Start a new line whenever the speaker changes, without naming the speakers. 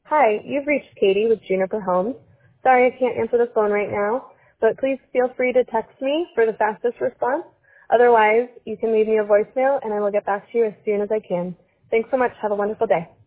Hi, you've reached Katie with Juniper Homes. Sorry I can't answer the phone right now, but please feel free to text me for the fastest response. Otherwise, you can leave me a voicemail and I will get back to you as soon as I can. Thanks so much. Have a wonderful day.